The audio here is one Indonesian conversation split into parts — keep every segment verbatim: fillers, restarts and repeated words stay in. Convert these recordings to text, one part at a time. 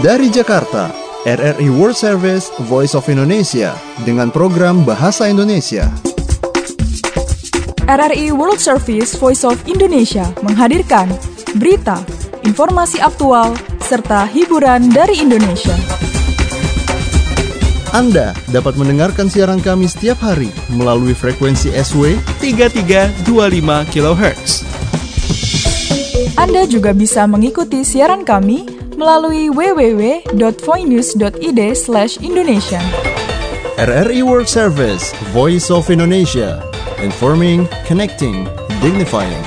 Dari Jakarta, R R I World Service Voice of Indonesia dengan program Bahasa Indonesia. R R I World Service Voice of Indonesia menghadirkan berita, informasi aktual, serta hiburan dari Indonesia. Anda dapat mendengarkan siaran kami setiap hari melalui frekuensi S W tiga tiga dua lima kilohertz. Anda juga bisa mengikuti siaran kami melalui w w w dot voinews dot i d slash indonesia. R R I World Service Voice of Indonesia. Informing, connecting, dignifying.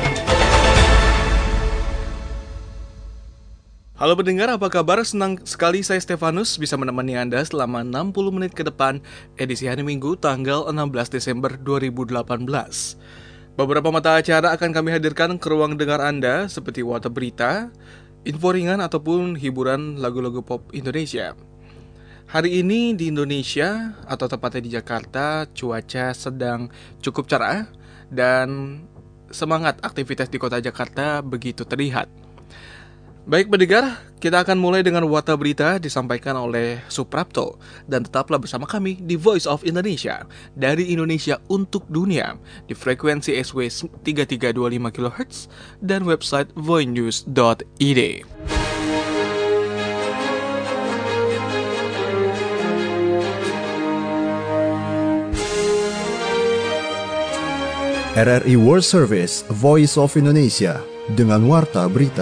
Halo pendengar, apa kabar? Senang sekali saya Stefanus bisa menemani Anda selama enam puluh menit ke depan edisi hari Minggu tanggal enam belas Desember dua ribu delapan belas. Beberapa mata acara akan kami hadirkan ke ruang dengar Anda seperti warta berita, info ringan ataupun hiburan lagu-lagu pop Indonesia. Hari ini di Indonesia, atau tepatnya di Jakarta, cuaca sedang cukup cerah dan semangat aktivitas di kota Jakarta begitu terlihat. Baik pendengar, kita akan mulai dengan warta berita disampaikan oleh Suprapto. Dan tetaplah bersama kami di Voice of Indonesia, dari Indonesia untuk dunia, di frekuensi S W tiga tiga dua lima kilohertz dan website voinews dot i d. R R I World Service Voice of Indonesia dengan warta berita.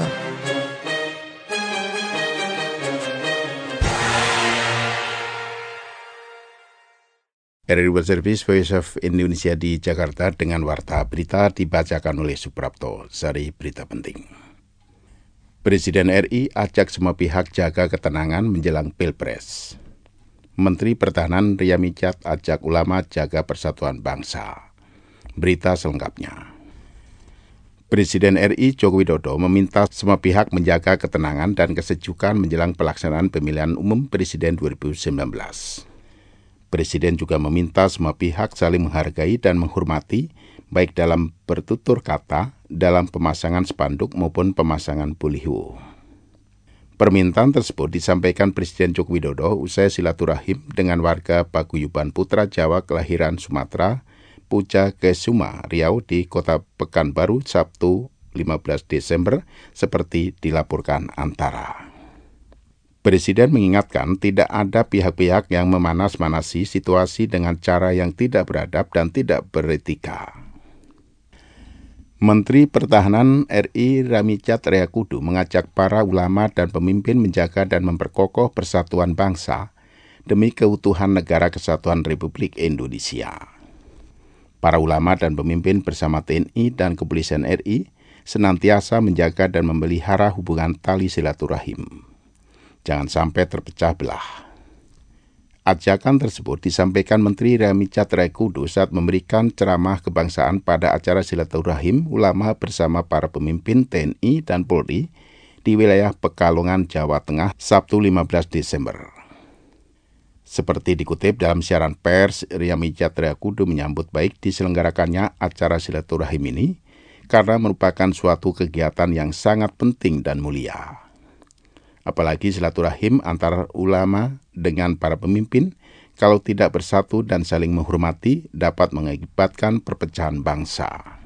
R R I World Service Voice of Indonesia di Jakarta dengan warta berita dibacakan oleh Suprapto. Sari berita penting. Presiden R I ajak semua pihak jaga ketenangan menjelang Pilpres. Menteri Pertahanan Ria Michat ajak ulama jaga persatuan bangsa. Berita selengkapnya. Presiden R I Joko Widodo meminta semua pihak menjaga ketenangan dan kesejukan menjelang pelaksanaan pemilihan umum Presiden dua ribu sembilan belas. Presiden juga meminta semua pihak saling menghargai dan menghormati, baik dalam bertutur kata, dalam pemasangan spanduk maupun pemasangan baliho. Permintaan tersebut disampaikan Presiden Joko Widodo usai silaturahim dengan warga Paguyuban Putra Jawa kelahiran Sumatera, Puja Kesuma, Riau di Kota Pekanbaru Sabtu lima belas Desember seperti dilaporkan Antara. Presiden mengingatkan tidak ada pihak-pihak yang memanas-manasi situasi dengan cara yang tidak beradab dan tidak beretika. Menteri Pertahanan R I Ria Michat Riyakudu mengajak para ulama dan pemimpin menjaga dan memperkokoh persatuan bangsa demi keutuhan Negara Kesatuan Republik Indonesia. Para ulama dan pemimpin bersama T N I dan Kepolisian R I senantiasa menjaga dan memelihara hubungan tali silaturahim. Jangan sampai terpecah belah. Ajakan tersebut disampaikan Menteri Ria Michat Riyakudu saat memberikan ceramah kebangsaan pada acara silaturahim ulama bersama para pemimpin T N I dan Polri di wilayah Pekalongan, Jawa Tengah, Sabtu lima belas Desember. Seperti dikutip dalam siaran pers, Ria Michat Riyakudu menyambut baik diselenggarakannya acara silaturahim ini karena merupakan suatu kegiatan yang sangat penting dan mulia. Apalagi silaturahim antara ulama dengan para pemimpin, kalau tidak bersatu dan saling menghormati, dapat mengakibatkan perpecahan bangsa.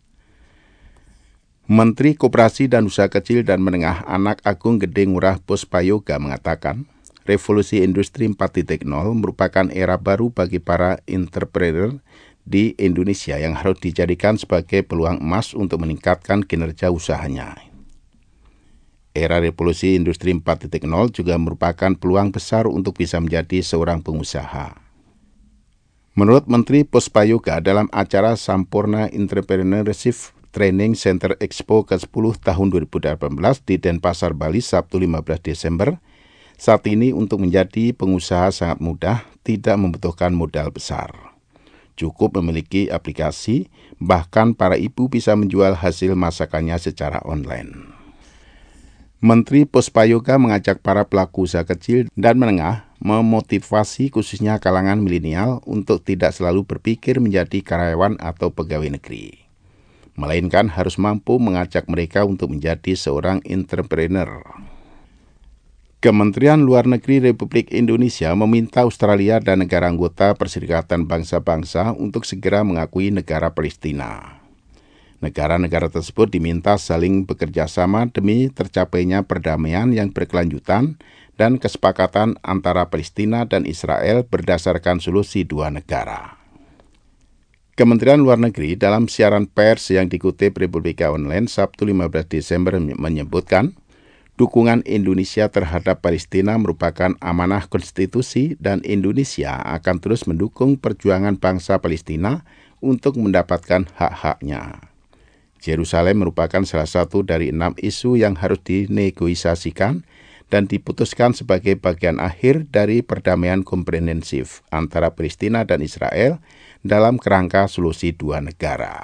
Menteri Koperasi dan Usaha Kecil dan Menengah Anak Agung Gede Ngurah Puspayoga mengatakan, revolusi industri empat titik nol merupakan era baru bagi para entrepreneur di Indonesia yang harus dijadikan sebagai peluang emas untuk meningkatkan kinerja usahanya. Era revolusi industri empat titik nol juga merupakan peluang besar untuk bisa menjadi seorang pengusaha. Menurut Menteri Puspayoga dalam acara Sampurna Entrepreneurship Training Center Expo ke sepuluh tahun dua ribu delapan belas di Denpasar, Bali, Sabtu lima belas Desember, saat ini untuk menjadi pengusaha sangat mudah, tidak membutuhkan modal besar. Cukup memiliki aplikasi, bahkan para ibu bisa menjual hasil masakannya secara online. Menteri Puspayoga mengajak para pelaku usaha kecil dan menengah memotivasi khususnya kalangan milenial untuk tidak selalu berpikir menjadi karyawan atau pegawai negeri, melainkan harus mampu mengajak mereka untuk menjadi seorang entrepreneur. Kementerian Luar Negeri Republik Indonesia meminta Australia dan negara anggota Perserikatan Bangsa-Bangsa untuk segera mengakui negara Palestina. Negara-negara tersebut diminta saling bekerja sama demi tercapainya perdamaian yang berkelanjutan dan kesepakatan antara Palestina dan Israel berdasarkan solusi dua negara. Kementerian Luar Negeri dalam siaran pers yang dikutip Republika Online Sabtu lima belas Desember menyebutkan, dukungan Indonesia terhadap Palestina merupakan amanah konstitusi dan Indonesia akan terus mendukung perjuangan bangsa Palestina untuk mendapatkan hak-haknya. Yerusalem merupakan salah satu dari enam isu yang harus dinegosiasikan dan diputuskan sebagai bagian akhir dari perdamaian komprehensif antara Palestina dan Israel dalam kerangka solusi dua negara.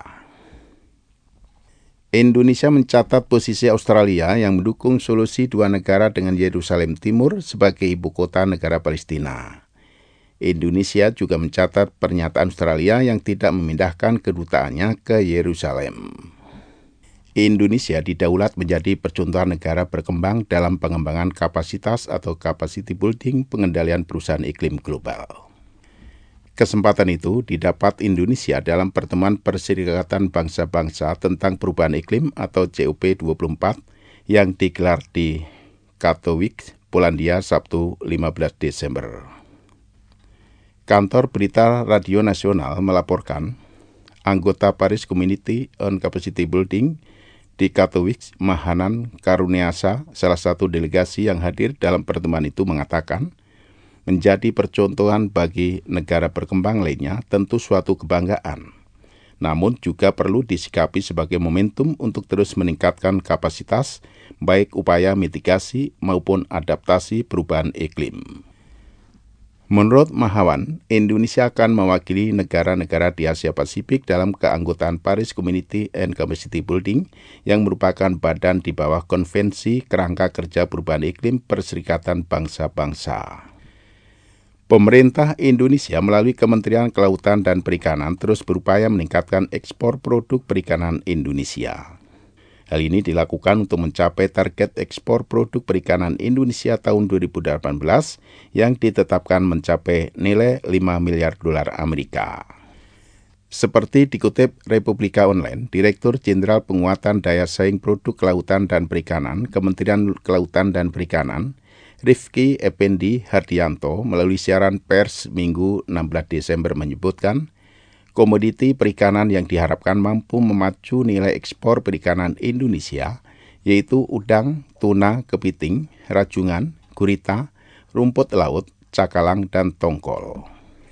Indonesia mencatat posisi Australia yang mendukung solusi dua negara dengan Yerusalem Timur sebagai ibu kota negara Palestina. Indonesia juga mencatat pernyataan Australia yang tidak memindahkan kedutaannya ke Yerusalem. Indonesia didaulat menjadi percontohan negara berkembang dalam pengembangan kapasitas atau capacity building pengendalian perusahaan iklim global. Kesempatan itu didapat Indonesia dalam pertemuan Perserikatan Bangsa-Bangsa tentang Perubahan Iklim atau C O P dua puluh empat yang digelar di Katowice, Polandia, Sabtu lima belas Desember. Kantor Berita Radio Nasional melaporkan, anggota Paris Community on Capacity Building di Katowice, Mahanan Karuniasa, salah satu delegasi yang hadir dalam pertemuan itu mengatakan, menjadi percontohan bagi negara berkembang lainnya tentu suatu kebanggaan. Namun juga perlu disikapi sebagai momentum untuk terus meningkatkan kapasitas, baik upaya mitigasi maupun adaptasi perubahan iklim. Menurut Mahawan, Indonesia akan mewakili negara-negara di Asia Pasifik dalam keanggotaan Paris Community and Capacity Building yang merupakan badan di bawah Konvensi Kerangka Kerja Perubahan Iklim Perserikatan Bangsa-Bangsa. Pemerintah Indonesia melalui Kementerian Kelautan dan Perikanan terus berupaya meningkatkan ekspor produk perikanan Indonesia. Hal ini dilakukan untuk mencapai target ekspor produk perikanan Indonesia tahun dua ribu delapan belas yang ditetapkan mencapai nilai lima miliar dolar Amerika. Seperti dikutip Republika Online, Direktur Jenderal Penguatan Daya Saing Produk Kelautan dan Perikanan, Kementerian Kelautan dan Perikanan, Rifki Effendi Hardianto melalui siaran pers Minggu enam belas Desember menyebutkan, komoditi perikanan yang diharapkan mampu memacu nilai ekspor perikanan Indonesia, yaitu udang, tuna, kepiting, rajungan, gurita, rumput laut, cakalang, dan tongkol.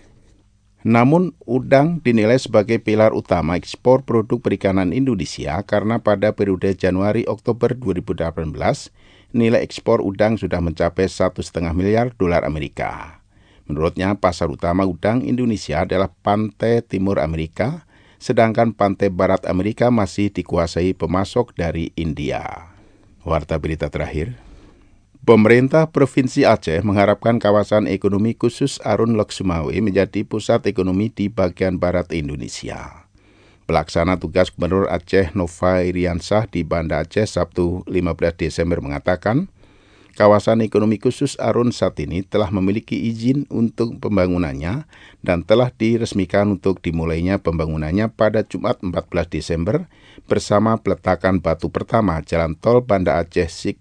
Namun, udang dinilai sebagai pilar utama ekspor produk perikanan Indonesia karena pada periode Januari-Oktober dua ribu delapan belas, nilai ekspor udang sudah mencapai satu koma lima miliar dolar Amerika. Menurutnya, pasar utama udang Indonesia adalah pantai timur Amerika, sedangkan pantai barat Amerika masih dikuasai pemasok dari India. Warta berita terakhir. Pemerintah Provinsi Aceh mengharapkan kawasan ekonomi khusus Arun Lok Sumawe menjadi pusat ekonomi di bagian barat Indonesia. Pelaksana tugas Gubernur Aceh Nova Iriansah di Banda Aceh Sabtu lima belas Desember mengatakan, kawasan ekonomi khusus Arun saat ini telah memiliki izin untuk pembangunannya dan telah diresmikan untuk dimulainya pembangunannya pada Jumat empat belas Desember bersama peletakan batu pertama jalan tol Banda Aceh Sik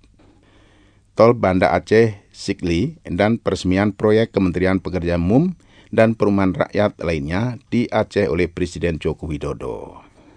Tol Banda Aceh Sikli dan peresmian proyek Kementerian Pekerjaan Umum dan Perumahan Rakyat lainnya di Aceh oleh Presiden Joko Widodo.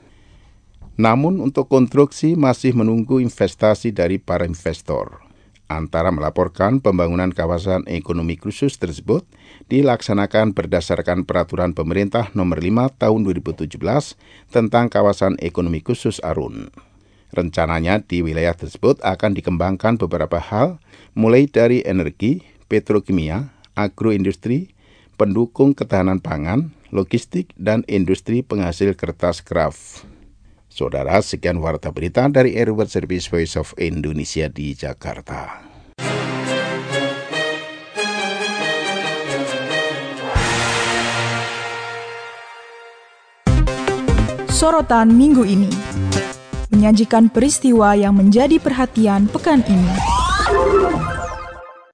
Namun untuk konstruksi masih menunggu investasi dari para investor. Antara melaporkan pembangunan kawasan ekonomi khusus tersebut dilaksanakan berdasarkan peraturan pemerintah nomor lima tahun dua ribu tujuh belas tentang kawasan ekonomi khusus Arun. Rencananya di wilayah tersebut akan dikembangkan beberapa hal, mulai dari energi, petrokimia, agroindustri, pendukung ketahanan pangan, logistik, dan industri penghasil kertas kraft. Saudara, sekian warta berita dari Air World Service Voice of Indonesia di Jakarta. Sorotan minggu ini menyajikan peristiwa yang menjadi perhatian pekan ini.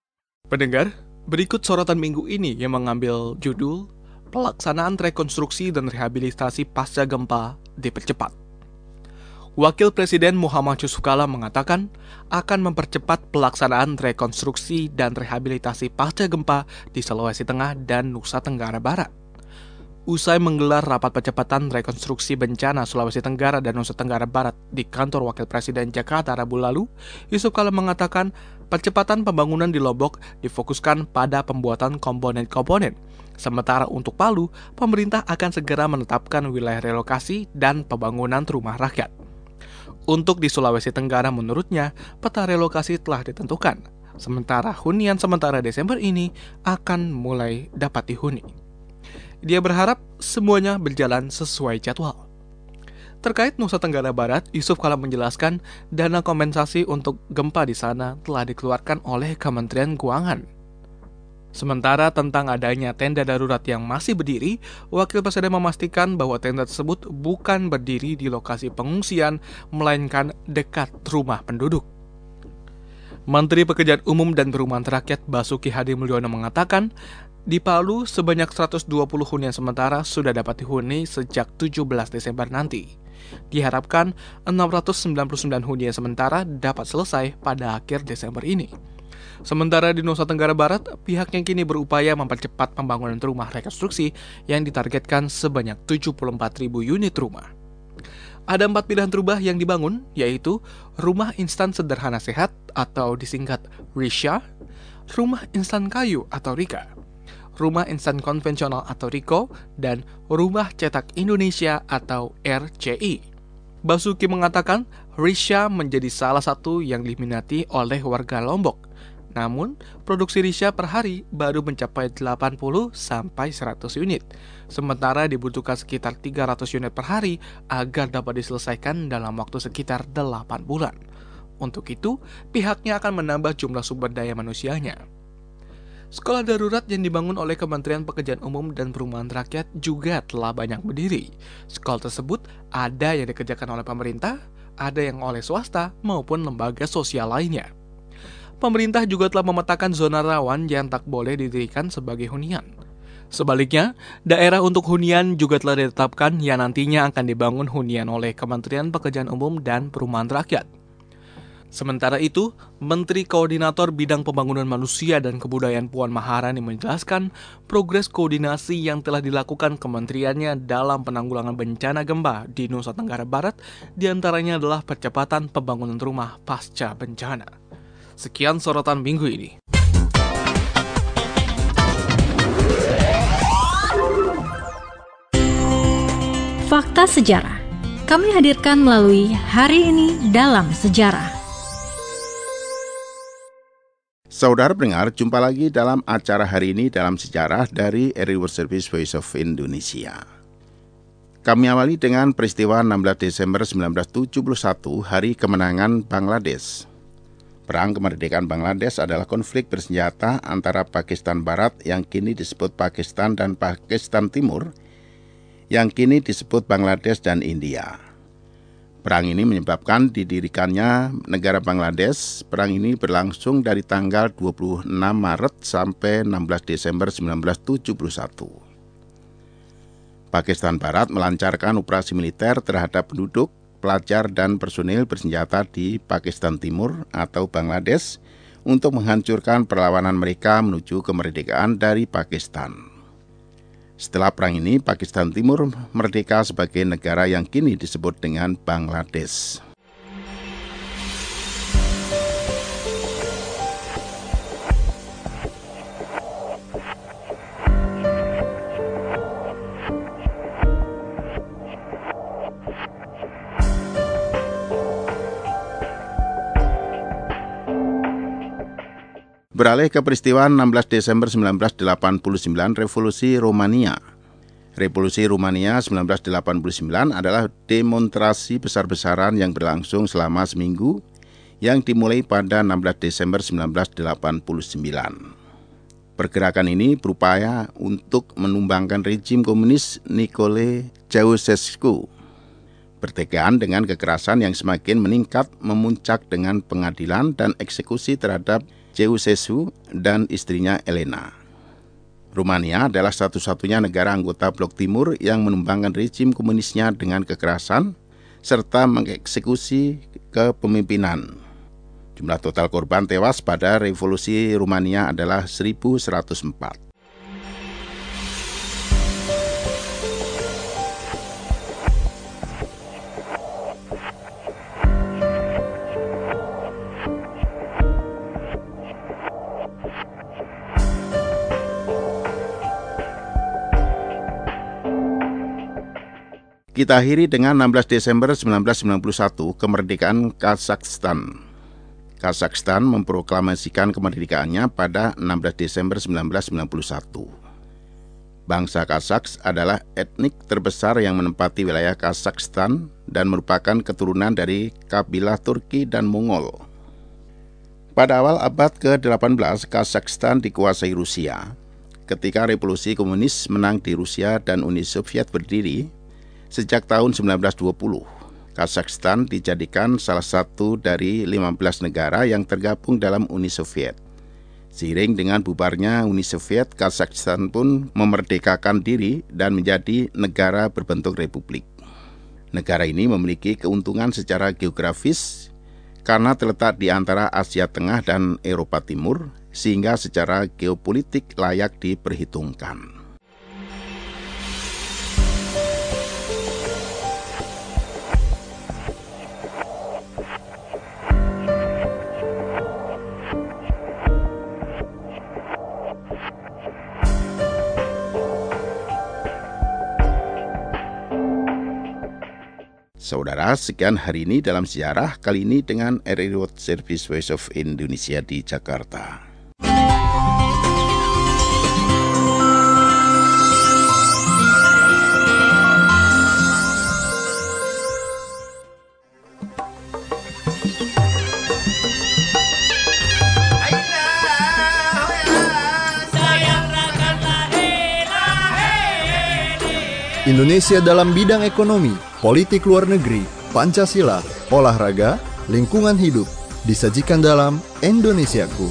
Pendengar, berikut sorotan minggu ini yang mengambil judul Pelaksanaan Rekonstruksi dan Rehabilitasi Pasca Gempa dipercepat. Wakil Presiden Muhammad Yusuf Kala mengatakan akan mempercepat pelaksanaan rekonstruksi dan rehabilitasi pasca gempa di Sulawesi Tengah dan Nusa Tenggara Barat. Usai menggelar rapat percepatan rekonstruksi bencana Sulawesi Tenggara dan Nusa Tenggara Barat di kantor Wakil Presiden Jakarta Rabu lalu, Yusuf Kala mengatakan percepatan pembangunan di Lombok difokuskan pada pembuatan komponen-komponen. Sementara untuk Palu, pemerintah akan segera menetapkan wilayah relokasi dan pembangunan rumah rakyat. Untuk di Sulawesi Tenggara menurutnya, peta relokasi telah ditentukan, sementara hunian sementara Desember ini akan mulai dapat dihuni. Dia berharap semuanya berjalan sesuai jadwal. Terkait Nusa Tenggara Barat, Yusuf Kala menjelaskan dana kompensasi untuk gempa di sana telah dikeluarkan oleh Kementerian Keuangan. Sementara tentang adanya tenda darurat yang masih berdiri, Wakil Presiden memastikan bahwa tenda tersebut bukan berdiri di lokasi pengungsian, melainkan dekat rumah penduduk. Menteri Pekerjaan Umum dan Perumahan Rakyat Basuki Hadi Mulyono mengatakan, di Palu sebanyak seratus dua puluh hunian sementara sudah dapat dihuni sejak tujuh belas Desember nanti. Diharapkan enam ratus sembilan puluh sembilan hunian sementara dapat selesai pada akhir Desember ini. Sementara di Nusa Tenggara Barat, pihaknya kini berupaya mempercepat pembangunan rumah rekonstruksi yang ditargetkan sebanyak tujuh puluh empat ribu unit rumah. Ada empat pilihan rumah yang dibangun, yaitu rumah instan sederhana sehat atau disingkat RISHA, rumah instan kayu atau RIKA, rumah instan konvensional atau RIKO, dan rumah cetak Indonesia atau R C I. Basuki mengatakan RISHA menjadi salah satu yang diminati oleh warga Lombok. Namun, produksi RISHA per hari baru mencapai delapan puluh sampai seratus unit, sementara dibutuhkan sekitar tiga ratus unit per hari agar dapat diselesaikan dalam waktu sekitar delapan bulan. Untuk itu, pihaknya akan menambah jumlah sumber daya manusianya. Sekolah darurat yang dibangun oleh Kementerian Pekerjaan Umum dan Perumahan Rakyat juga telah banyak berdiri. Sekolah tersebut ada yang dikerjakan oleh pemerintah, ada yang oleh swasta, maupun lembaga sosial lainnya. Pemerintah juga telah memetakan zona rawan yang tak boleh didirikan sebagai hunian. Sebaliknya, daerah untuk hunian juga telah ditetapkan yang nantinya akan dibangun hunian oleh Kementerian Pekerjaan Umum dan Perumahan Rakyat. Sementara itu, Menteri Koordinator Bidang Pembangunan Manusia dan Kebudayaan Puan Maharani menjelaskan progres koordinasi yang telah dilakukan kementeriannya dalam penanggulangan bencana gempa di Nusa Tenggara Barat, diantaranya adalah percepatan pembangunan rumah pasca bencana. Sekian sorotan minggu ini. Fakta Sejarah kami hadirkan melalui Hari Ini Dalam Sejarah. Saudara pendengar, jumpa lagi dalam acara Hari Ini Dalam Sejarah dari R I World Service Voice of Indonesia. Kami awali dengan peristiwa enam belas Desember seribu sembilan ratus tujuh puluh satu, Hari Kemenangan Bangladesh. Perang kemerdekaan Bangladesh adalah konflik bersenjata antara Pakistan Barat yang kini disebut Pakistan dan Pakistan Timur yang kini disebut Bangladesh dan India. Perang ini menyebabkan didirikannya negara Bangladesh. Perang ini berlangsung dari tanggal dua puluh enam Maret sampai enam belas Desember seribu sembilan ratus tujuh puluh satu. Pakistan Barat melancarkan operasi militer terhadap penduduk, pelajar dan personil bersenjata di Pakistan Timur atau Bangladesh untuk menghancurkan perlawanan mereka menuju kemerdekaan dari Pakistan. Setelah perang ini, Pakistan Timur merdeka sebagai negara yang kini disebut dengan Bangladesh. Beralih ke peristiwa enam belas Desember seribu sembilan ratus delapan puluh sembilan, Revolusi Rumania. Revolusi Rumania seribu sembilan ratus delapan puluh sembilan adalah demonstrasi besar-besaran yang berlangsung selama seminggu yang dimulai pada enam belas Desember seribu sembilan ratus delapan puluh sembilan. Pergerakan ini berupaya untuk menumbangkan rejim komunis Nicolae Ceausescu. Bertegaan dengan kekerasan yang semakin meningkat, memuncak dengan pengadilan dan eksekusi terhadap Ceausescu dan istrinya Elena. Rumania adalah satu-satunya negara anggota Blok Timur yang menumbangkan rezim komunisnya dengan kekerasan serta mengeksekusi kepemimpinan. Jumlah total korban tewas pada revolusi Rumania adalah seribu seratus empat. Kita akhiri dengan enam belas Desember seribu sembilan ratus sembilan puluh satu, kemerdekaan Kazakhstan. Kazakhstan memproklamasikan kemerdekaannya pada enam belas Desember seribu sembilan ratus sembilan puluh satu. Bangsa Kazakh adalah etnik terbesar yang menempati wilayah Kazakhstan dan merupakan keturunan dari kabilah Turki dan Mongol. Pada awal abad ke delapan belas, Kazakhstan dikuasai Rusia. Ketika revolusi komunis menang di Rusia dan Uni Soviet berdiri, sejak tahun seribu sembilan ratus dua puluh, Kazakhstan dijadikan salah satu dari lima belas negara yang tergabung dalam Uni Soviet. Seiring dengan bubarnya Uni Soviet, Kazakhstan pun memerdekakan diri dan menjadi negara berbentuk republik. Negara ini memiliki keuntungan secara geografis karena terletak di antara Asia Tengah dan Eropa Timur, sehingga secara geopolitik layak diperhitungkan. Saudara, sekian hari ini dalam sejarah, kali ini dengan R R I World Service Voice of Indonesia di Jakarta. Indonesia dalam bidang ekonomi, politik luar negeri, Pancasila, olahraga, lingkungan hidup, disajikan dalam Indonesiaku.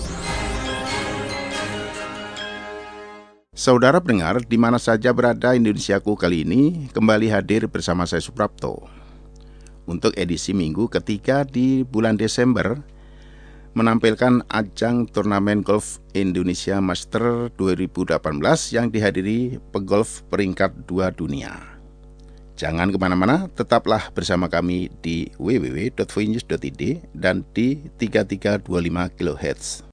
Saudara pendengar, di mana saja berada Indonesiaku kali ini, kembali hadir bersama saya Suprapto. Untuk edisi minggu ketiga di bulan Desember, menampilkan ajang turnamen golf Indonesia Master dua ribu delapan belas yang dihadiri pegolf peringkat dua dunia. Jangan kemana-mana, tetaplah bersama kami di w w w titik voinews titik i d dan di tiga tiga dua lima kilohertz.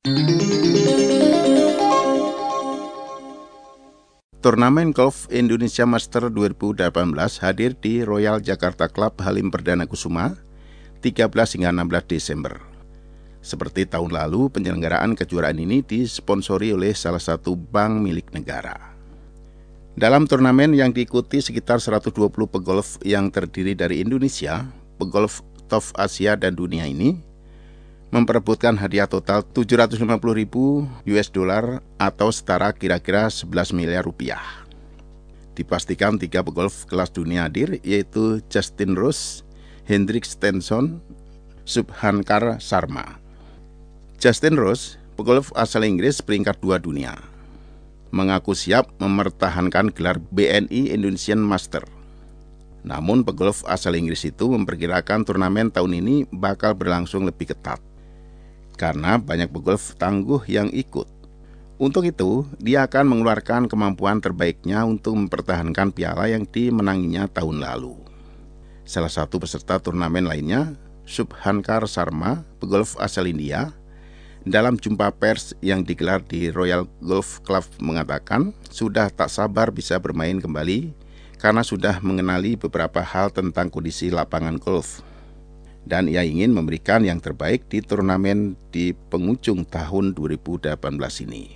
Turnamen golf Indonesia Master dua ribu delapan belas hadir di Royal Jakarta Club Halim Perdana Kusuma tiga belas hingga enam belas Desember. Seperti tahun lalu, penyelenggaraan kejuaraan ini disponsori oleh salah satu bank milik negara. Dalam turnamen yang diikuti sekitar seratus dua puluh pegolf yang terdiri dari Indonesia, pegolf top Asia dan dunia ini memperebutkan hadiah total tujuh ratus lima puluh ribu U S dollar atau setara kira-kira sebelas miliar rupiah. Dipastikan tiga pegolf kelas dunia hadir, yaitu Justin Rose, Henrik Stenson, Subhankar Sharma. Justin Rose, pegolf asal Inggris peringkat dua dunia, mengaku siap mempertahankan gelar B N I Indonesian Master. Namun pegolf asal Inggris itu memperkirakan turnamen tahun ini bakal berlangsung lebih ketat, karena banyak pegolf tangguh yang ikut. Untuk itu, dia akan mengeluarkan kemampuan terbaiknya untuk mempertahankan piala yang dimenanginya tahun lalu. Salah satu peserta turnamen lainnya, Subhankar Sharma, pegolf asal India, dalam jumpa pers yang digelar di Royal Golf Club mengatakan sudah tak sabar bisa bermain kembali karena sudah mengenali beberapa hal tentang kondisi lapangan golf. Dan ia ingin memberikan yang terbaik di turnamen di penghujung tahun dua ribu delapan belas ini.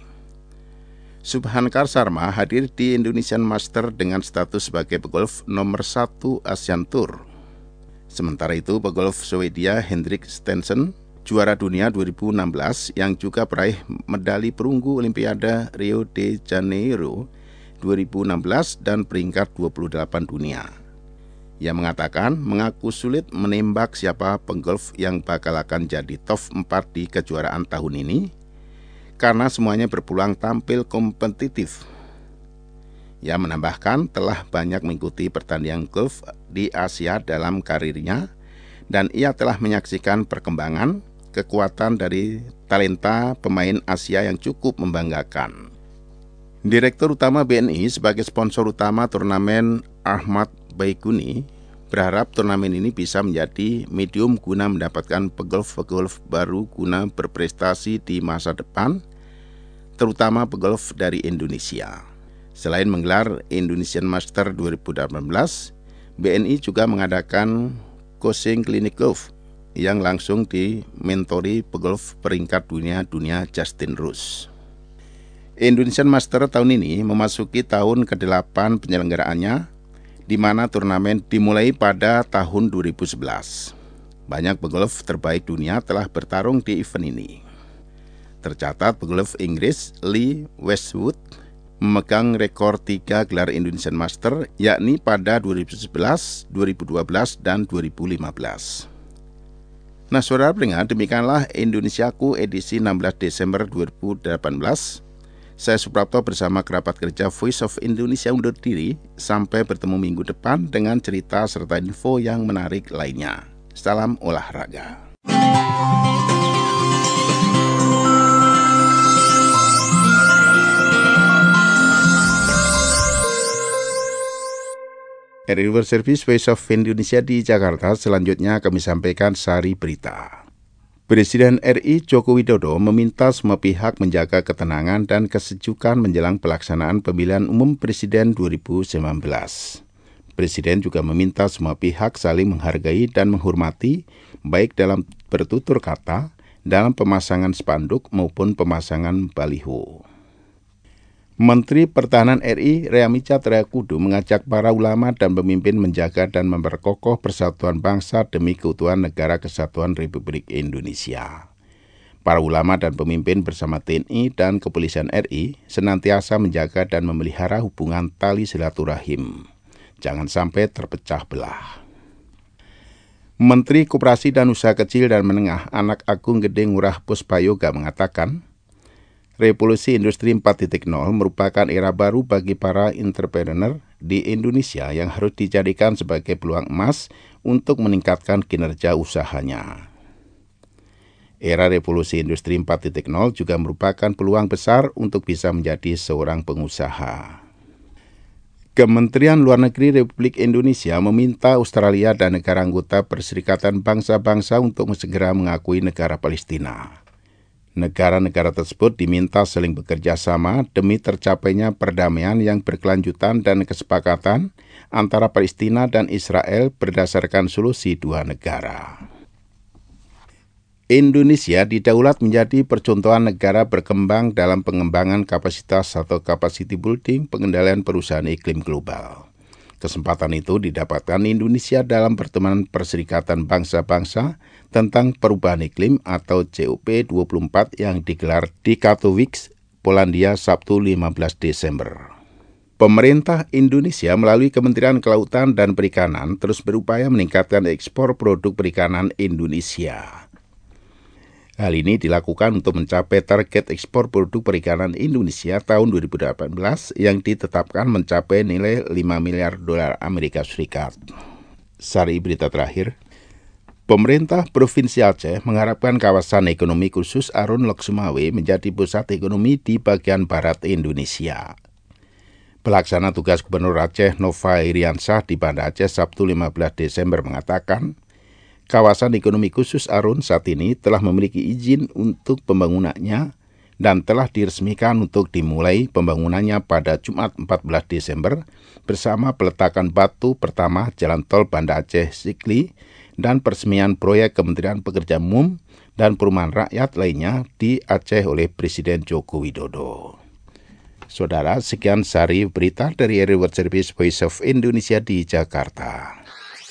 Subhankar Sharma hadir di Indonesian Master dengan status sebagai pegolf nomor satu ASEAN Tour. Sementara itu, pegolf Swedia Henrik Stenson, juara dunia dua ribu enam belas yang juga peraih medali perunggu Olimpiade Rio de Janeiro dua ribu enam belas dan peringkat dua puluh delapan dunia. Ia mengatakan mengaku sulit menembak siapa pegolf yang bakal akan jadi top empat di kejuaraan tahun ini, karena semuanya berpeluang tampil kompetitif. Ia menambahkan telah banyak mengikuti pertandingan golf di Asia dalam karirnya dan ia telah menyaksikan perkembangan kekuatan dari talenta pemain Asia yang cukup membanggakan. Direktur Utama B N I sebagai sponsor utama turnamen Ahmad Baikuni berharap turnamen ini bisa menjadi medium guna mendapatkan pegolf-pegolf baru guna berprestasi di masa depan, terutama pegolf dari Indonesia. Selain menggelar Indonesian Master dua ribu delapan belas, B N I juga mengadakan coaching klinik golf yang langsung dimentori pegolf peringkat dunia dunia Justin Rose. Indonesian Master tahun ini memasuki tahun kedelapan penyelenggaraannya, di mana turnamen dimulai pada tahun dua ribu sebelas. Banyak pegolf terbaik dunia telah bertarung di event ini. Tercatat pegolf Inggris Lee Westwood memegang rekor tiga gelar Indonesian Master, yakni pada dua ribu sebelas, dua ribu dua belas, dan dua ribu lima belas. Nah, saudara pendengar, demikianlah Indonesiaku edisi enam belas Desember dua ribu delapan belas. Saya Suprapto bersama kerabat kerja Voice of Indonesia undur diri. Sampai bertemu minggu depan dengan cerita serta info yang menarik lainnya. Salam olahraga. R I World Service Voice of Indonesia di Jakarta. Selanjutnya kami sampaikan sari berita. Presiden R I Joko Widodo meminta semua pihak menjaga ketenangan dan kesejukan menjelang pelaksanaan pemilihan umum Presiden dua ribu sembilan belas. Presiden juga meminta semua pihak saling menghargai dan menghormati, baik dalam bertutur kata, dalam pemasangan spanduk maupun pemasangan baliho. Menteri Pertahanan R I Reamica Triakudu mengajak para ulama dan pemimpin menjaga dan memperkokoh persatuan bangsa demi keutuhan Negara Kesatuan Republik Indonesia. Para ulama dan pemimpin bersama T N I dan Kepolisian R I senantiasa menjaga dan memelihara hubungan tali silaturahim. Jangan sampai terpecah belah. Menteri Koperasi dan Usaha Kecil dan Menengah Anak Agung Gede Ngurah Puspayoga mengatakan, Revolusi Industri empat titik nol merupakan era baru bagi para entrepreneur di Indonesia yang harus dijadikan sebagai peluang emas untuk meningkatkan kinerja usahanya. Era Revolusi Industri empat titik nol juga merupakan peluang besar untuk bisa menjadi seorang pengusaha. Kementerian Luar Negeri Republik Indonesia meminta Australia dan negara anggota Perserikatan Bangsa-Bangsa untuk segera mengakui negara Palestina. Negara-negara tersebut diminta saling bekerja sama demi tercapainya perdamaian yang berkelanjutan dan kesepakatan antara Palestina dan Israel berdasarkan solusi dua negara. Indonesia didaulat menjadi percontohan negara berkembang dalam pengembangan kapasitas atau capacity building pengendalian perusahaan iklim global. Kesempatan itu didapatkan Indonesia dalam pertemuan Perserikatan Bangsa-Bangsa tentang Perubahan Iklim atau C O P dua puluh empat yang digelar di Katowice, Polandia, Sabtu lima belas Desember. Pemerintah Indonesia melalui Kementerian Kelautan dan Perikanan terus berupaya meningkatkan ekspor produk perikanan Indonesia. Hal ini dilakukan untuk mencapai target ekspor produk perikanan Indonesia tahun dua ribu delapan belas yang ditetapkan mencapai nilai lima miliar dolar Amerika Serikat. Sari berita terakhir. Pemerintah Provinsi Aceh mengharapkan kawasan ekonomi khusus Arun Lok Sumawe menjadi pusat ekonomi di bagian barat Indonesia. Pelaksana tugas Gubernur Aceh Nova Iriansah di Banda Aceh Sabtu lima belas Desember mengatakan, kawasan ekonomi khusus Arun saat ini telah memiliki izin untuk pembangunannya dan telah diresmikan untuk dimulai pembangunannya pada Jumat empat belas Desember bersama peletakan batu pertama Jalan Tol Banda Aceh Sikli dan peresmian proyek Kementerian Pekerjaan Umum dan Perumahan Rakyat lainnya di Aceh oleh Presiden Joko Widodo. Saudara, sekian sari berita dari R I World Service Voice of Indonesia di Jakarta.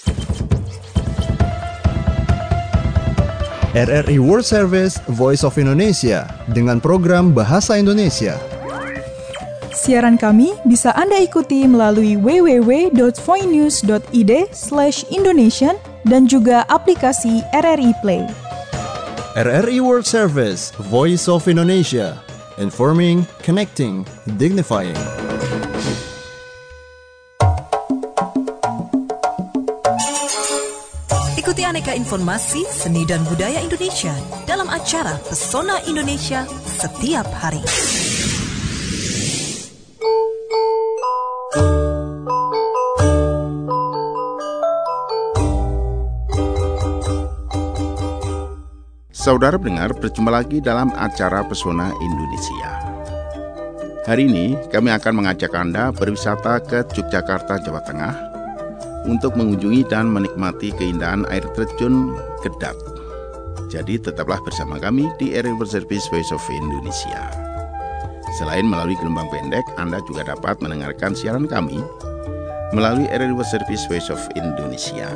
R R I World Service Voice of Indonesia dengan program Bahasa Indonesia. Siaran kami bisa Anda ikuti melalui w w w dot voinews dot i d slash indonesian dan juga aplikasi R R I Play. R R I World Service Voice of Indonesia. Informing, connecting, dignifying. Ikuti aneka informasi seni dan budaya Indonesia dalam acara Pesona Indonesia setiap hari. Saudara pendengar, berjumpa lagi dalam acara Pesona Indonesia. Hari ini kami akan mengajak Anda berwisata ke Yogyakarta, Jawa Tengah untuk mengunjungi dan menikmati keindahan air terjun Gedat. Jadi tetaplah bersama kami di Air World Service Voice of Indonesia. Selain melalui gelombang pendek, Anda juga dapat mendengarkan siaran kami melalui Air World Service Voice of Indonesia.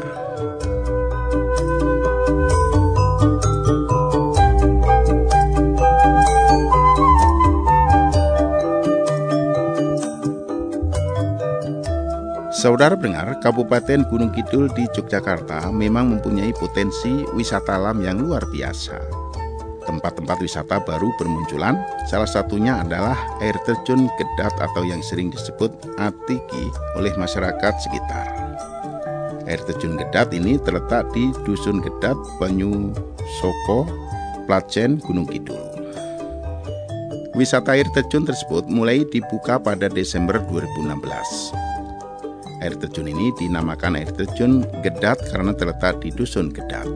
Saudara pendengar, Kabupaten Gunung Kidul di Yogyakarta memang mempunyai potensi wisata alam yang luar biasa. Tempat-tempat wisata baru bermunculan, salah satunya adalah air terjun Gedat atau yang sering disebut Atiki oleh masyarakat sekitar. Air terjun Gedat ini terletak di Dusun Gedat, Banyusoko, Placen, Gunung Kidul. Wisata air terjun tersebut mulai dibuka pada Desember dua ribu enam belas. Air terjun ini dinamakan air terjun Gedat karena terletak di Dusun Gedat.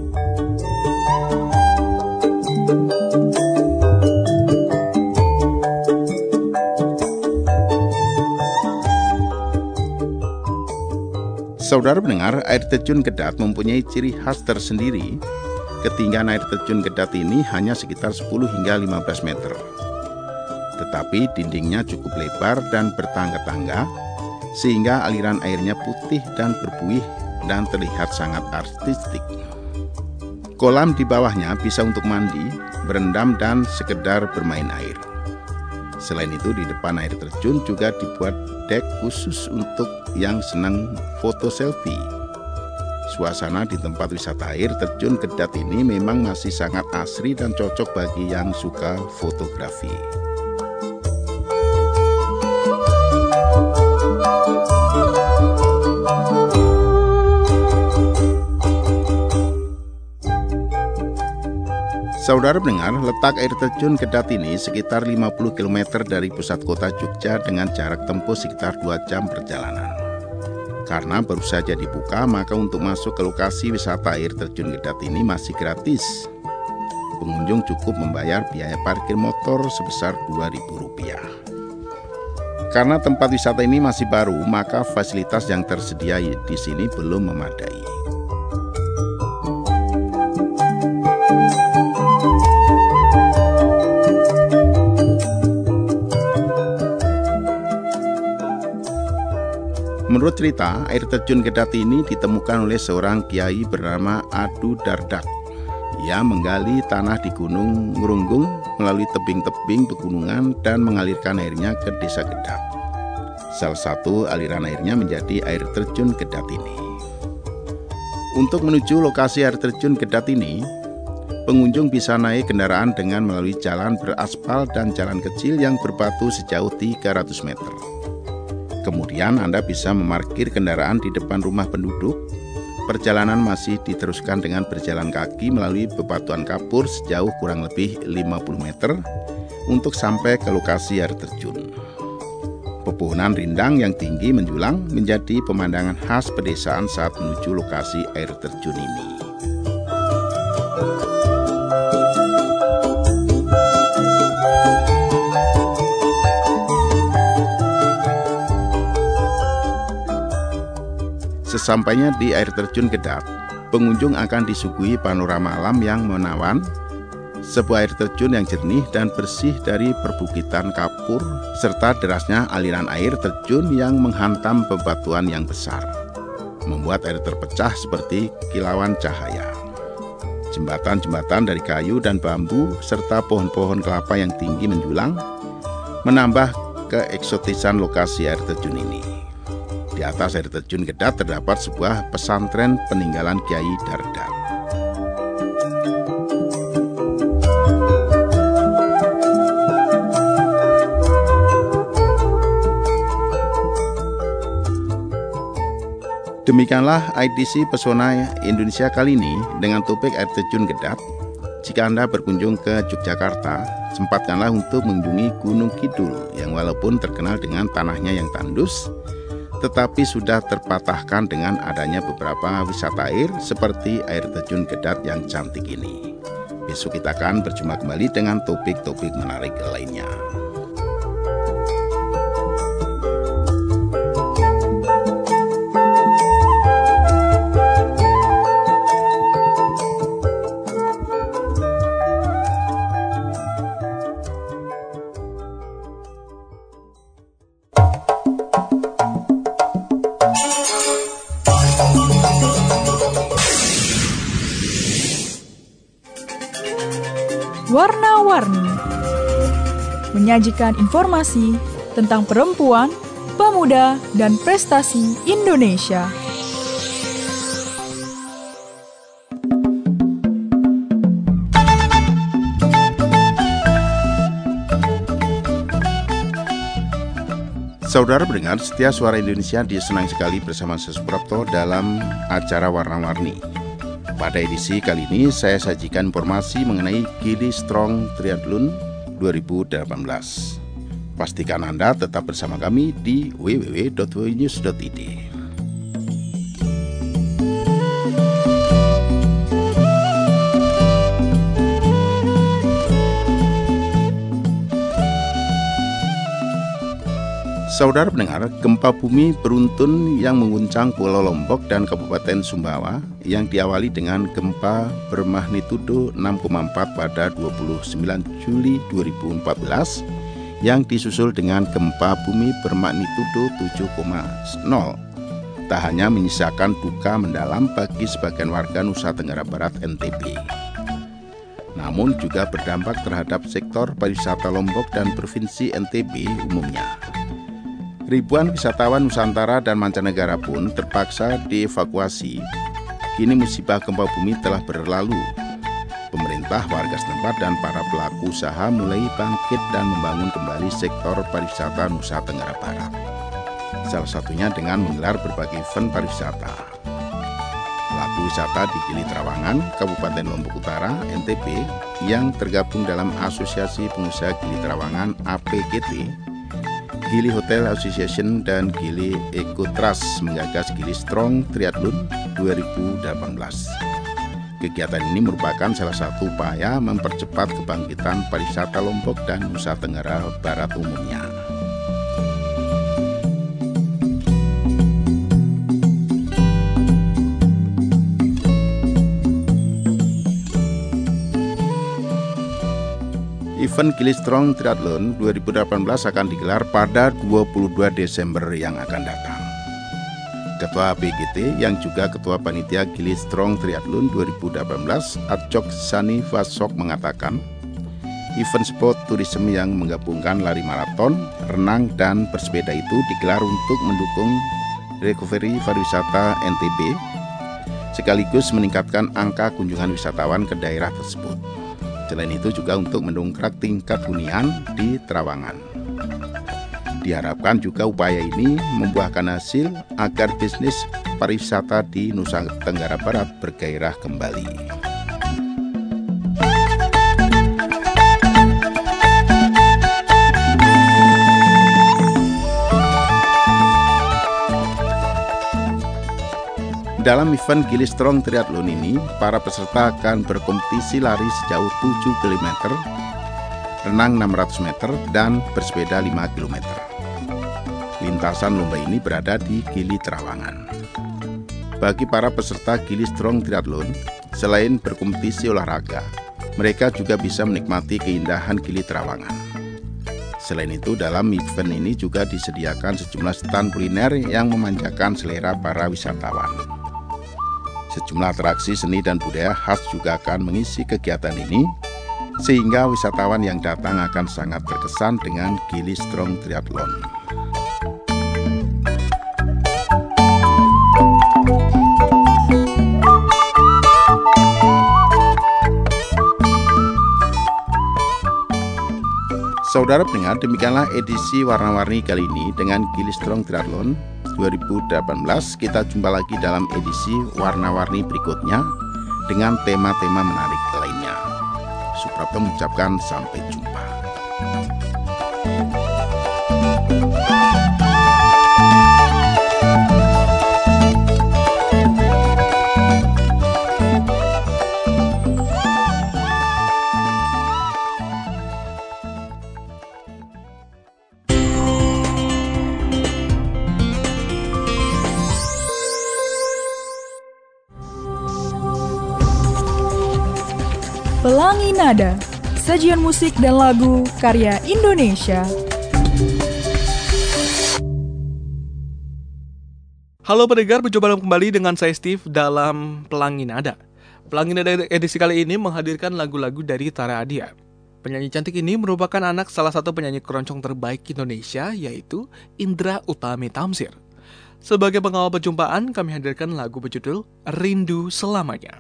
Saudara pendengar, air terjun Gedat mempunyai ciri khas tersendiri. Ketinggian air terjun Gedat ini hanya sekitar sepuluh hingga lima belas meter. Tetapi dindingnya cukup lebar dan bertangga-tangga, sehingga aliran airnya putih dan berbuih dan terlihat sangat artistik. Kolam di bawahnya bisa untuk mandi, berendam, dan sekedar bermain air. Selain itu, di depan air terjun juga dibuat dek khusus untuk yang senang foto selfie. Suasana di tempat wisata air terjun Gedat ini memang masih sangat asri dan cocok bagi yang suka fotografi. Saudara pendengar, letak air terjun Gedat ini sekitar lima puluh kilometer dari pusat kota Jogja dengan jarak tempuh sekitar dua jam perjalanan. Karena baru saja dibuka, maka untuk masuk ke lokasi wisata air terjun Gedat ini masih gratis. Pengunjung cukup membayar biaya parkir motor sebesar dua ribu rupiah. Karena tempat wisata ini masih baru, maka fasilitas yang tersedia di sini belum memadai. Menurut cerita, air terjun Gedat ini ditemukan oleh seorang kiai bernama Adu Dardak. Ia menggali tanah di Gunung Ngrunggung melalui tebing-tebing pegunungan dan mengalirkan airnya ke desa Gedat. Salah satu aliran airnya menjadi air terjun Gedat ini. Untuk menuju lokasi air terjun Gedat ini, pengunjung bisa naik kendaraan dengan melalui jalan beraspal dan jalan kecil yang berbatu sejauh tiga ratus meter. Kemudian Anda bisa memarkir kendaraan di depan rumah penduduk. Perjalanan masih diteruskan dengan berjalan kaki melalui bebatuan kapur sejauh kurang lebih lima puluh meter untuk sampai ke lokasi air terjun. Pepohonan rindang yang tinggi menjulang menjadi pemandangan khas pedesaan saat menuju lokasi air terjun ini. Sesampainya di air terjun Gedat, pengunjung akan disuguhi panorama alam yang menawan, sebuah air terjun yang jernih dan bersih dari perbukitan kapur, serta derasnya aliran air terjun yang menghantam bebatuan yang besar, membuat air terpecah seperti kilauan cahaya. Jembatan-jembatan dari kayu dan bambu, serta pohon-pohon kelapa yang tinggi menjulang, menambah keeksotisan lokasi air terjun ini. Di atas air terjun Gedat terdapat sebuah pesantren peninggalan Kiai Dardak. Demikianlah edisi Pesona Indonesia kali ini dengan topik air terjun Gedat. Jika Anda berkunjung ke Yogyakarta, sempatkanlah untuk mengunjungi Gunung Kidul yang walaupun terkenal dengan tanahnya yang tandus, tetapi sudah terpatahkan dengan adanya beberapa wisata air seperti air terjun Gedat yang cantik ini. Besok kita akan berjumpa kembali dengan topik-topik menarik lainnya. Warna-warni menyajikan informasi tentang perempuan, pemuda, dan prestasi Indonesia. Saudara pendengar setia Suara Indonesia, dia senang sekali bersama saya Suprapto dalam acara Warna-Warni. Pada edisi kali ini saya sajikan informasi mengenai Gili Strong Triathlon dua ribu delapan belas. Pastikan Anda tetap bersama kami di w w w titik voinews titik i d. Saudara pendengar, gempa bumi beruntun yang mengguncang Pulau Lombok dan Kabupaten Sumbawa yang diawali dengan gempa bermagnitudo enam koma empat pada dua puluh sembilan Juli dua ribu empat belas yang disusul dengan gempa bumi bermagnitudo tujuh koma nol. Tak hanya menyisakan duka mendalam bagi sebagian warga Nusa Tenggara Barat N T B, namun juga berdampak terhadap sektor pariwisata Lombok dan Provinsi N T B umumnya. Ribuan wisatawan Nusantara dan mancanegara pun terpaksa dievakuasi. Kini musibah gempa bumi telah berlalu. Pemerintah, warga setempat, dan para pelaku usaha mulai bangkit dan membangun kembali sektor pariwisata Nusa Tenggara Barat. Salah satunya dengan menggelar berbagai event pariwisata. Pelaku wisata di Gili Trawangan, Kabupaten Lombok Utara, N T B, yang tergabung dalam Asosiasi Pengusaha Gili Trawangan A P G T, Gili Hotel Association, dan Gili Eco Trust menggagas Gili Strong Triathlon dua ribu delapan belas. Kegiatan ini merupakan salah satu upaya mempercepat kebangkitan pariwisata Lombok dan Nusa Tenggara Barat umumnya. Event Gili Strong Triathlon dua ribu delapan belas akan digelar pada dua puluh dua Desember yang akan datang. Ketua A P G T yang juga Ketua Panitia Gili Strong Triathlon dua ribu delapan belas, Acok Sani Vasok, mengatakan, event sport tourism yang menggabungkan lari maraton, renang, dan bersepeda itu digelar untuk mendukung recovery pariwisata N T B, sekaligus meningkatkan angka kunjungan wisatawan ke daerah tersebut. Selain itu juga untuk mendongkrak tingkat hunian di Trawangan. Diharapkan juga upaya ini membuahkan hasil agar bisnis pariwisata di Nusa Tenggara Barat bergairah kembali. Dalam event Gili Strong Triathlon ini, para peserta akan berkompetisi lari sejauh tujuh kilometer, renang enam ratus meter, dan bersepeda lima kilometer. Lintasan lomba ini berada di Gili Trawangan. Bagi para peserta Gili Strong Triathlon, selain berkompetisi olahraga, mereka juga bisa menikmati keindahan Gili Trawangan. Selain itu, dalam event ini juga disediakan sejumlah stand kuliner yang memanjakan selera para wisatawan. Sejumlah atraksi seni dan budaya khas juga akan mengisi kegiatan ini, sehingga wisatawan yang datang akan sangat terkesan dengan Gili Strong Triathlon. Saudara pendengar, demikianlah edisi Warna-Warni kali ini dengan Gili Strong Triathlon. dua ribu delapan belas. Kita jumpa lagi dalam edisi warna-warni berikutnya dengan tema-tema menarik lainnya. Suprapto mengucapkan sampai jumpa. Pelangi Nada, sajian musik dan lagu karya Indonesia. Halo pendengar, berjumpa kembali dengan saya Steve dalam Pelangi Nada. Pelangi Nada edisi kali ini menghadirkan lagu-lagu dari Tara Adia. Penyanyi cantik ini merupakan anak salah satu penyanyi keroncong terbaik Indonesia, yaitu Indra Utami Tamsir. Sebagai pengawal perjumpaan, kami hadirkan lagu berjudul Rindu Selamanya.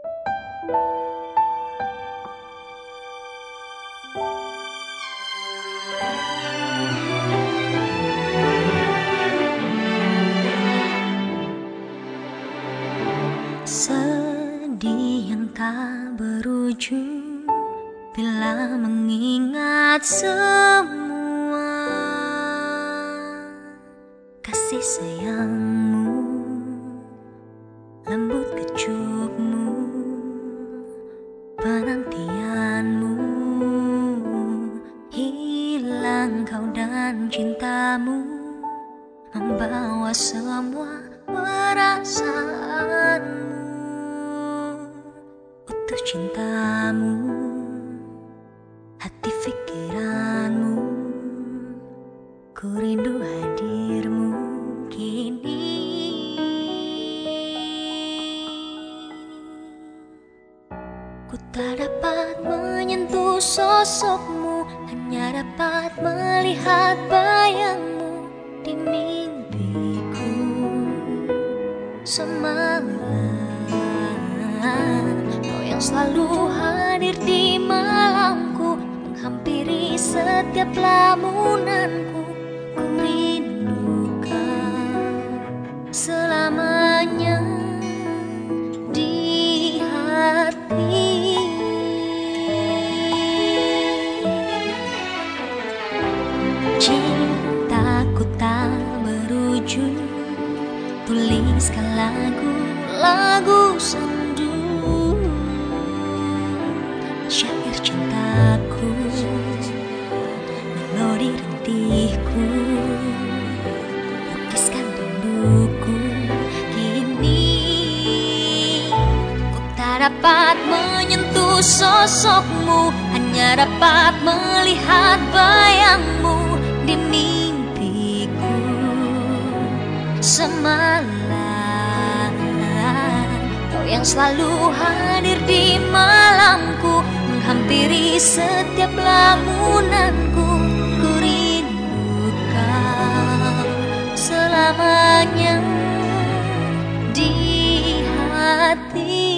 Sedih yang tak berujung bila mengingat semua kasih sayangmu, lembut kecupmu, penantianmu, hilang kau dan cintamu, membawa semua perasaanmu. Utuh cintamu, hati pikiranmu, ku rindu hadirmu kini. Ku tak dapat menyentuh sosokmu, hanya dapat melihat bayangmu di mimpiku semalam. Kau yang selalu hadir di malamku, menghampiri setiap lamunanku. Ku rindukan selamanya di hati. Cintaku tak berujung, tuliskan lagu-lagu sendu, syair cintaku, melodi rintihku, lukiskan rinduku kini. Ku tak dapat menyentuh sosokmu, hanya dapat melihat bayangmu di mimpiku semalam. Kau yang selalu hadir di malamku, menghampiri setiap lamunanku. Ku rindukan selamanya di hati.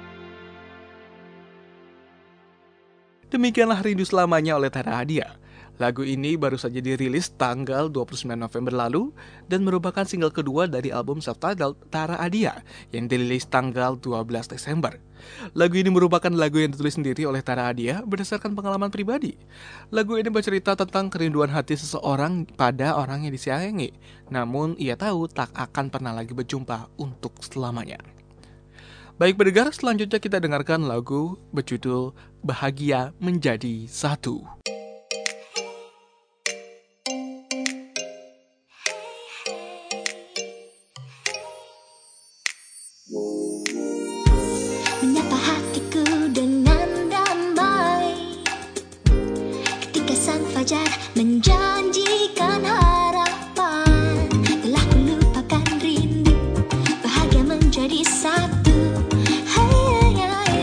Demikianlah Rindu Selamanya oleh Tara Adia. Lagu ini baru saja dirilis tanggal dua puluh sembilan November lalu dan merupakan single kedua dari album self-titled Tara Adia yang dirilis tanggal dua belas Desember. Lagu ini merupakan lagu yang ditulis sendiri oleh Tara Adia berdasarkan pengalaman pribadi. Lagu ini bercerita tentang kerinduan hati seseorang pada orang yang disayangi, namun ia tahu tak akan pernah lagi berjumpa untuk selamanya. Baik pendengar, selanjutnya kita dengarkan lagu berjudul Bahagia Menjadi Satu. Menyapa hatiku dengan damai ketika sang fajar menjanjikan harapan. Telah kulupakan rindu, bahagia menjadi satu. Hey, hey,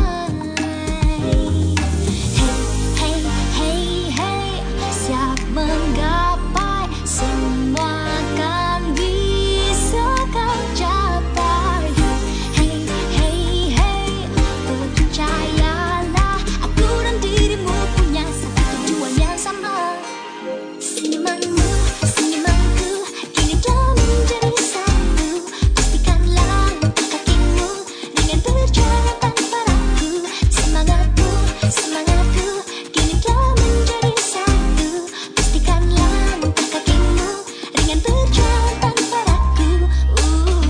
hey, hey, hey, siap menggapai semua kan bisa kau capai. Hey, hey, hey, percayalah, aku dan dirimu punya satu tujuan yang sama. Senyumanmu, senyumanku, kini telah menjadi satu. Pastikanlah kakimu dengan berjalan tanpa ragu. Semangatku, semangatku, kini telah menjadi satu. Pastikanlah kakimu dengan berjalan tanpa ragu. Uh, oh,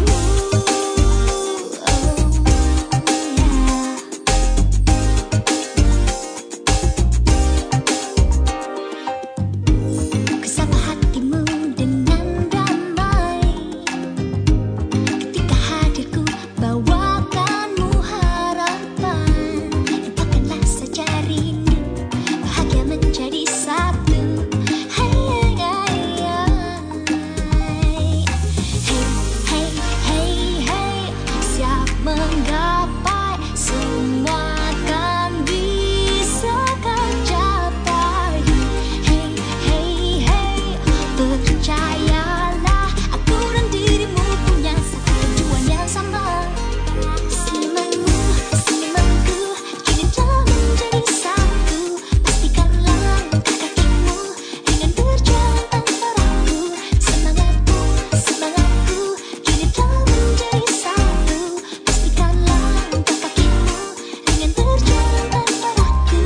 yeah. Kusapa hatimu dengan damai ketika hadirku bawakanmu harapan. Lupakanlah saja rindu, bahagia menjadi satu. Hey, hey, hey, hey, hey, hey, siap menggapai semua kan bisa kau capai. Hey, hey, hey, percayalah, aku dan dirimu punya satu tujuan yang sama. Senyumanmu, senyumanku, kini telah menjadi satu. Pastikanlah kakimu dengan berjalan tanpa ragu. Semangatku, semangatku, kini telah menjadi satu. Pastikanlah kakimu dengan berjalan tanpa ragu.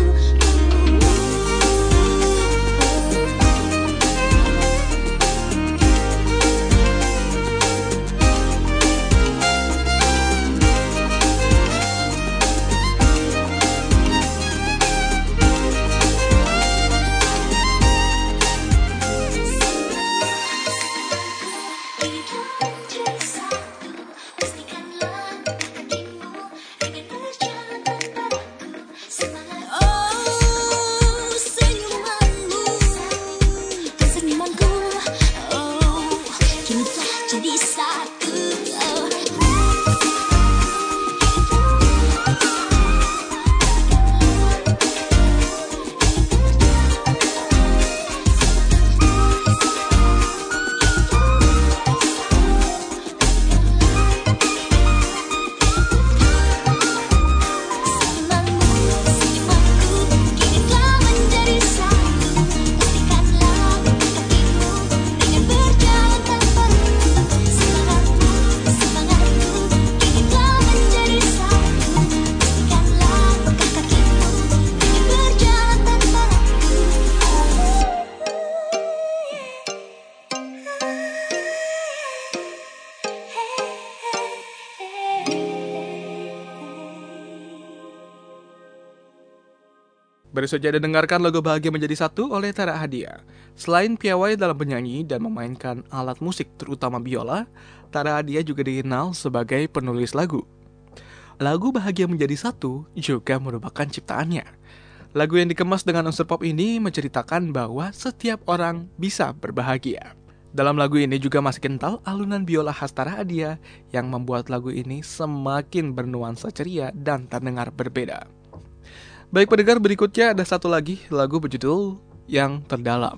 Kini telah menjadi satu. Pastikanlah kakimu dengan berjalan tanpa ragu. Semangat, oh, senyumanmu dan senyumanku, oh, kini telah jadi satu. Oh. Senyumanmu, senyumanku, kini telah menjadi satu. Pastikanlah kakimu dengan berjalan tanpa ragu. Semangatmu, semangatku, kini telah menjadi satu. Pastikanlah kakimu dengan berjalan tanpa ragu. Baru saja didengarkan lagu Bahagia Menjadi Satu oleh Tara Adia. Selain piawai dalam menyanyi dan memainkan alat musik terutama biola, Tara Adia juga dikenal sebagai penulis lagu. Lagu Bahagia Menjadi Satu juga merupakan ciptaannya. Lagu yang dikemas dengan unsur pop ini menceritakan bahwa setiap orang bisa berbahagia. Dalam lagu ini juga masih kental alunan biola khas Tara Adia yang membuat lagu ini semakin bernuansa ceria dan terdengar berbeda. Baik pendengar, berikutnya ada satu lagi lagu berjudul Yang Terdalam.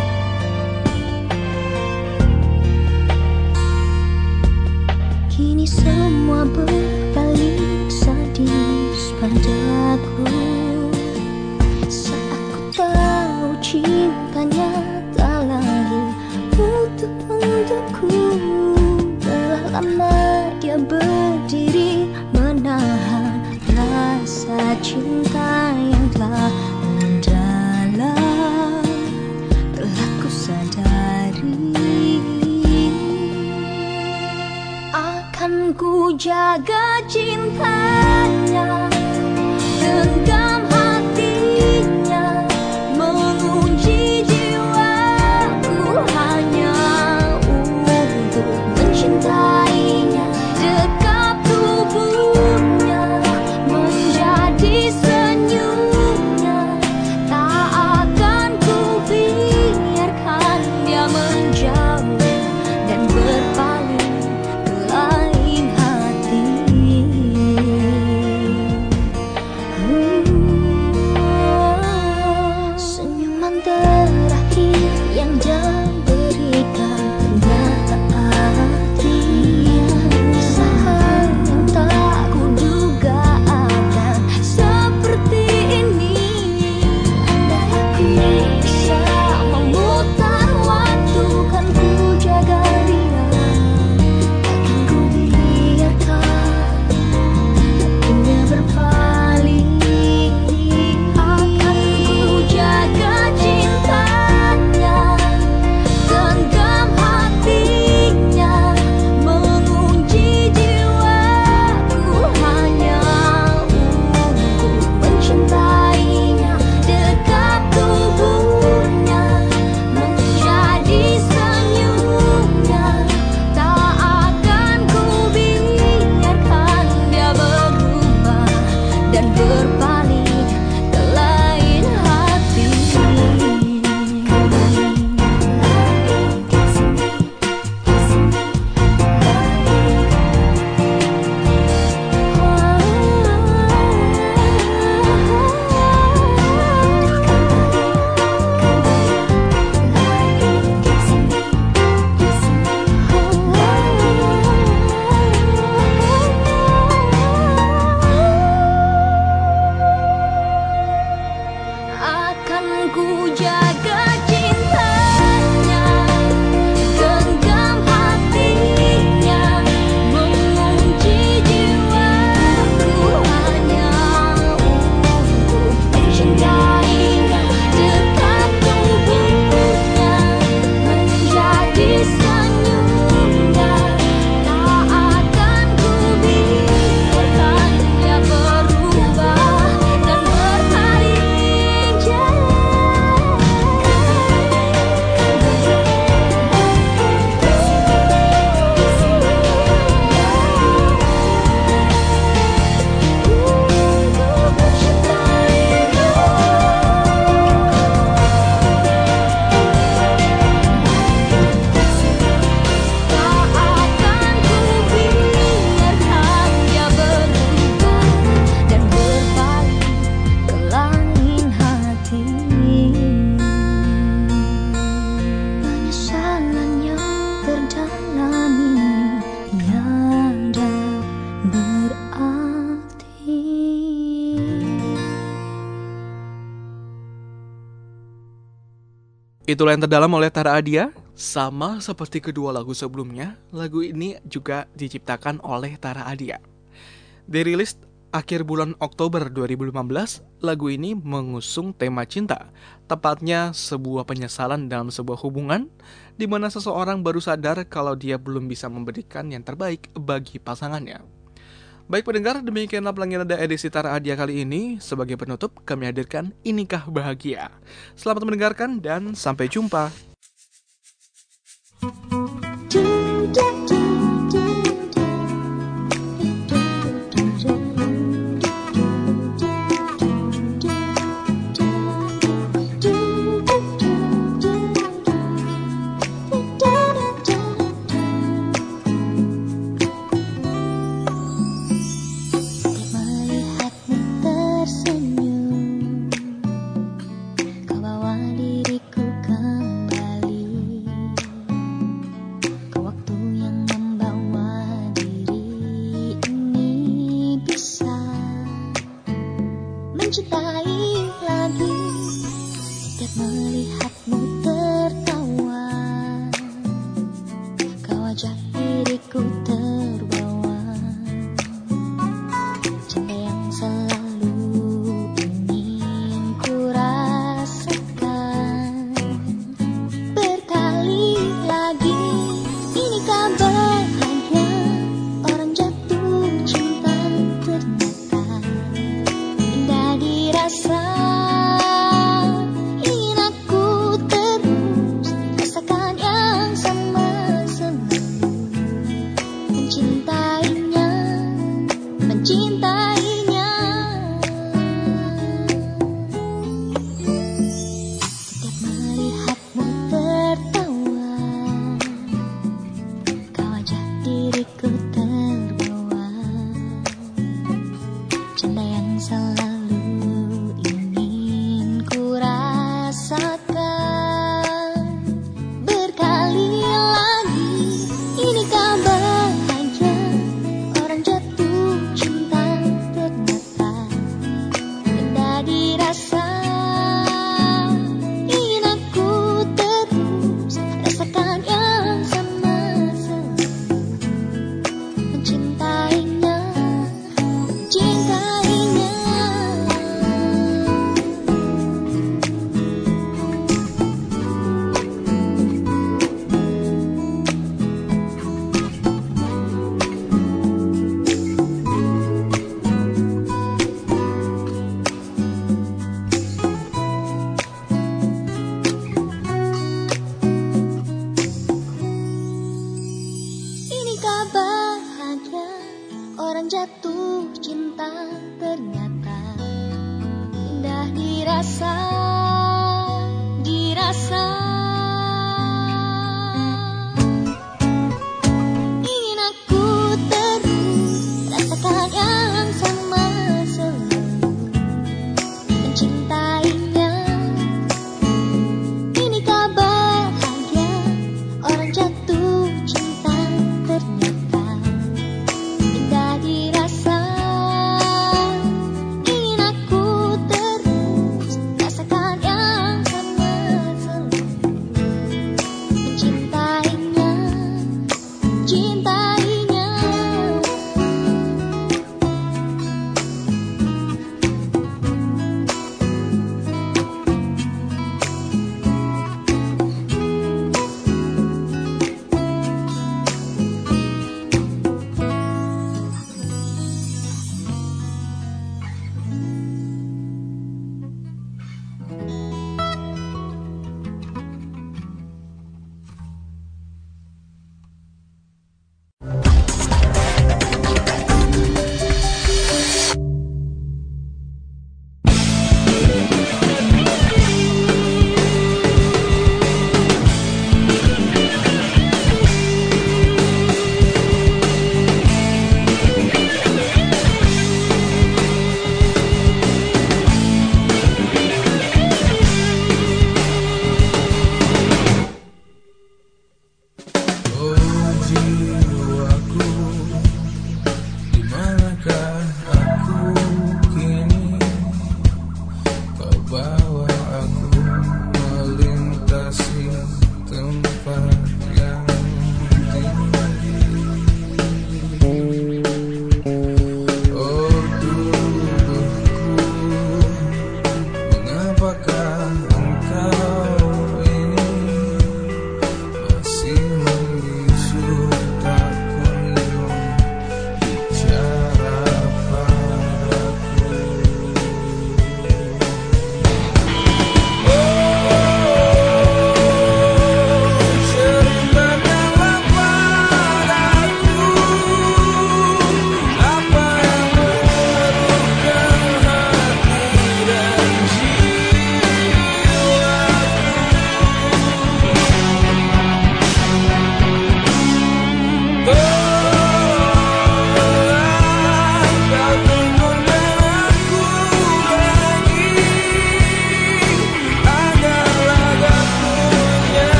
Kini semua berbalik sadis padaku. Saat ku tahu cintanya tak lagi utuh untukku. Telah lama dia berdiri menahan rasa cinta yang telah mendalam. Telah ku sadari akan ku jaga cintanya, genggam hatinya, mengunci jiwaku hanya untuk mencintainya. Dekap tubuhnya, menjadi senyumnya. Tak akan ku biarkan dia menjauh dan berpaling ke lain hati. Senyuman terakhir yang dia berikan ternyata arti. Kisah yang tak kuduga akan seperti ini. Andai aku bisa memutar waktu, kan ku jaga dia. Takkan ku biarkan hatinya berpaling. Akan ku jaga cintanya, genggam hatinya, mengunci jiwaku hanya untuk mencintainya. Dekap tubuhnya, menjadi senyumnya. Tak akan ku biarkan dia berubah dan berpaling ke lain hati. Akan ku jaga cintanya, genggam hatinya, mengunci jiwaku hanya untuk mencintainya. Dekap tubuhnya, menjadi senyumnya. Tak akan ku biarkan dia berubah dan berpaling jauh. Penyesalan yang terdalam ini tiada berarti. Itulah yang terdalam oleh Tara Adia. Sama seperti kedua lagu sebelumnya, lagu ini juga diciptakan oleh Tara Adia. Dirilis akhir bulan Oktober dua ribu lima belas, lagu ini mengusung tema cinta, tepatnya sebuah penyesalan dalam sebuah hubungan di mana seseorang baru sadar kalau dia belum bisa memberikan yang terbaik bagi pasangannya. Baik pendengar, demikianlah Pelangi Nada edisi Tara Adia kali ini. Sebagai penutup, kami hadirkan Inikah Bahagia. Selamat mendengarkan dan sampai jumpa. Melihatmu tersenyum, kau bawa diriku kembali. ajak diriku terbawa, cinta yang selalu ingin ku rasakan. Berkali lagi ini kabar bahagia, orang jatuh cinta ternyata indah dirasa. Ingin aku terus rasakan yang sama selalu, mencintainya, mencintainya. Setiap melihatmu tertawa, kau ajak diriku terbawa, cinta yang selalu ingin ku rasakan. Berkali lagi ini kabar bahagia, orang jatuh cinta ternyata indah dirasa. Ingin aku terus rasakan yang sama selalu, mencintainya, mencintainya. Ini kabar bahagia, orang jatuh cinta ternyata indah dirasa, dirasa. Ingin aku terus rasakan yang sama selalu, mencintainya. Ini kabar bahagia, orang jatuh cinta ternyata indah dirasa. Ingin aku terus rasakan yang sama selalu, mencintainya, mencintainya.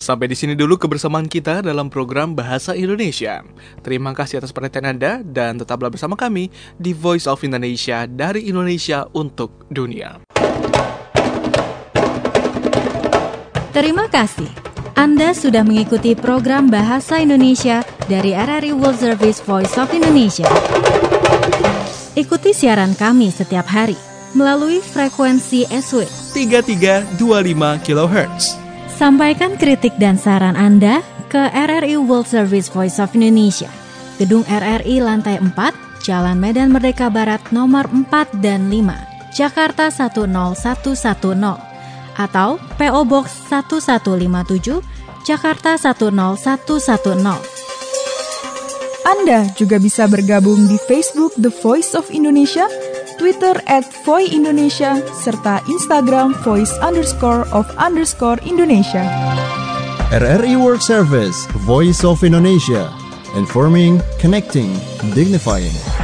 Sampai di sini dulu kebersamaan kita dalam program Bahasa Indonesia. Terima kasih atas perhatian Anda dan tetaplah bersama kami di Voice of Indonesia, dari Indonesia untuk dunia. Terima kasih. Anda sudah mengikuti program Bahasa Indonesia dari R R I World Service Voice of Indonesia. Ikuti siaran kami setiap hari melalui frekuensi S W tiga tiga dua lima kilohertz. Sampaikan kritik dan saran Anda ke R R I World Service Voice of Indonesia, Gedung R R I Lantai empat, Jalan Medan Merdeka Barat nomor empat dan lima, Jakarta satu nol satu satu nol, atau P O Box satu satu lima tujuh, Jakarta satu nol satu satu nol. Anda juga bisa bergabung di Facebook The Voice of Indonesia, Twitter at Voi Indonesia, serta Instagram voice underscore of underscore Indonesia. R R I World Service, Voice of Indonesia. Informing, connecting, dignifying.